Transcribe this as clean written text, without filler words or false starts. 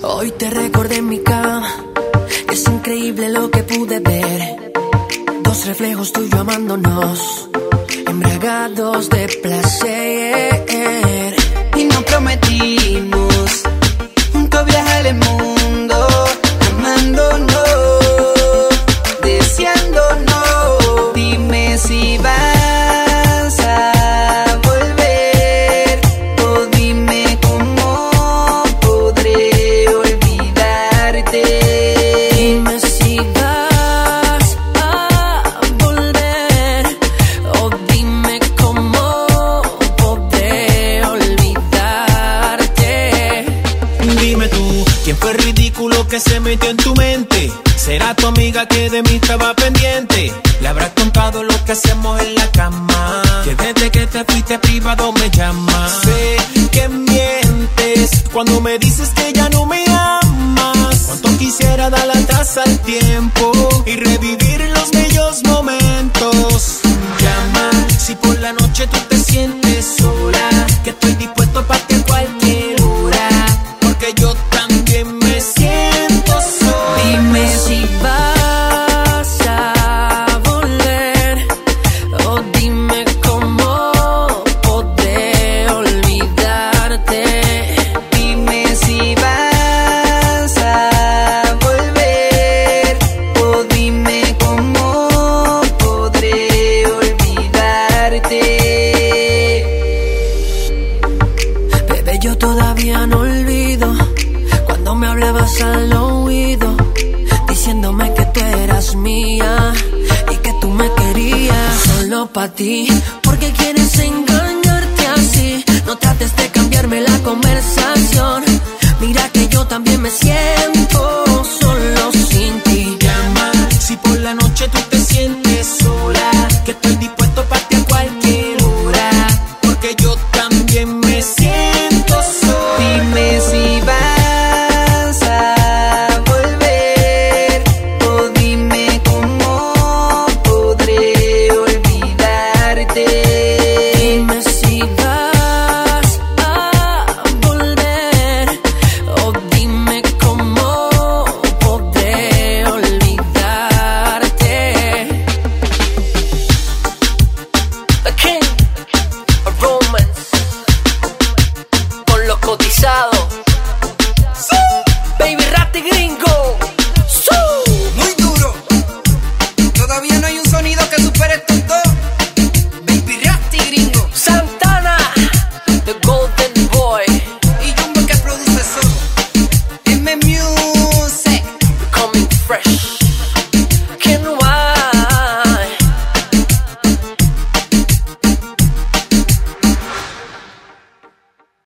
Hoy te recordé en mi cama, es increíble lo que pude ver. Dos reflejos tuyos amándonos, embriagados de placer. Y nos prometimos juntos viajar el mundo, amándonos, deseándonos. Dime si vas a volver, o dime cómo podré olvidarte. Dime si vas a volver, o dime cómo podré olvidarte. Dime tú, ¿quién fue el ridículo que se metió en tu mente? ¿Será tu amiga que de mí estaba pendiente? ¿Le habrás contado lo que hacemos en la cama? Que desde que te fuiste privado me llamas. Sé que mientes cuando me dices que ya no me amas. Cuánto quisiera dar atrás al tiempo y revivir los bellos momentos. Llama si por la noche tú te sientes sola, que estoy dispuesto para ti a cualquier hora, porque yo también me siento sola. Dime si vas a volver, o dime cómo podré olvidarte. Dime si vas a volver, o dime cómo podré olvidarte. Bebé, yo todavía no olvido cuando me hablabas al oído, diciéndome que tú eras mía y que tú me querías solo pa' ti. Porque quieres engañarte así, no trates de cambiarme la conversación. Mira que yo también me siento